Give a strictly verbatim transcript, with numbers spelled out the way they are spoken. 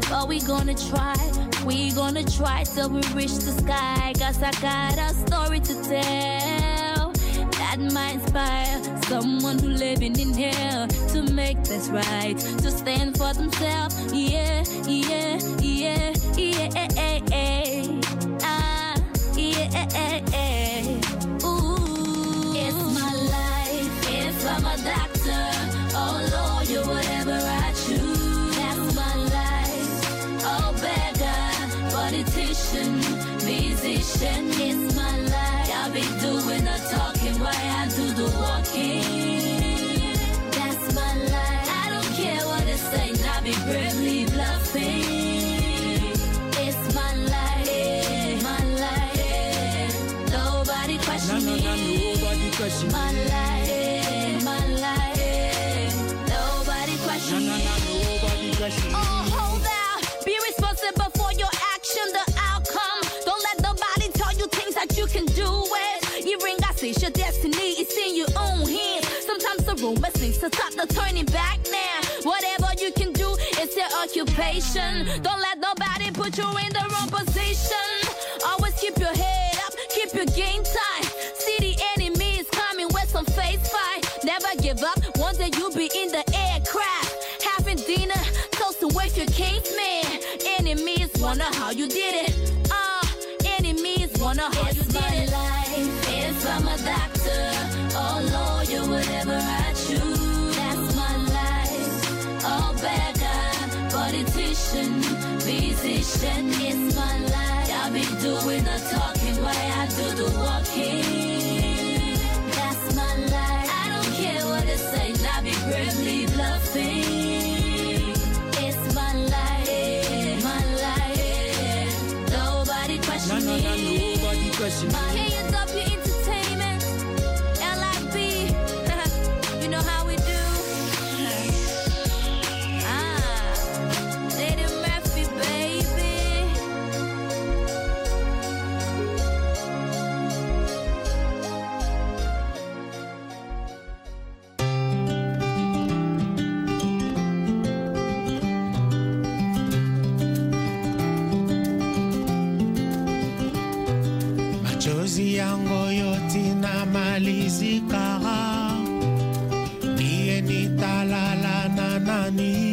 but we gonna try. We gonna try till we reach the sky. Cause I got a story to tell that might inspire someone who living in hell to make this right, to stand for themselves. Yeah, yeah, yeah, yeah, yeah, yeah. Ah, yeah, yeah. Ooh, it's my life. If I'm a doctor or lawyer, whatever I choose, that's my life. Oh, beggar, politician, musician, it's my life. I'll be doing the talking while I do the walking. That's my life. I don't care what they say, I'll be bravely bluffing. It's my life, yeah, my life, yeah. Nobody question me. No, no, no, nobody question me. My life, yeah, my life, yeah. Nobody question no, no, no, nobody question me. Oh, hold out. Be responsible for your action, the outcome. Don't let nobody tell you things that you can do it. You ring, I see your destiny is in your own hands. Sometimes the rumor seems to stop the turning back now. Whatever you can do, it's your occupation. Don't let nobody put you in the wrong position. Always keep your head up, keep your game tight. See the enemy is coming with some face fight. Never give up, one day you'll be in the aircraft, having dinner, toasting with your kingsman. Enemies wonder how you did it. Uh, enemies wonder how it's you did it. Life. If I'm a doctor or lawyer, whatever I choose, that's my life. Oh, beggar, politician, musician, it's my life. I'll be doing the talking while I do the walking. That's my life. I don't care what they say, I'll be bravely bluffing. It's my life, yeah, my life, yeah. Nobody question no, no, no, me. Nobody question me. My hands up, your entertainment. L I B, you know how we do. Ah, Lady Murphy, baby. Machozi yangu yote na malizika, niye nitalala na nani?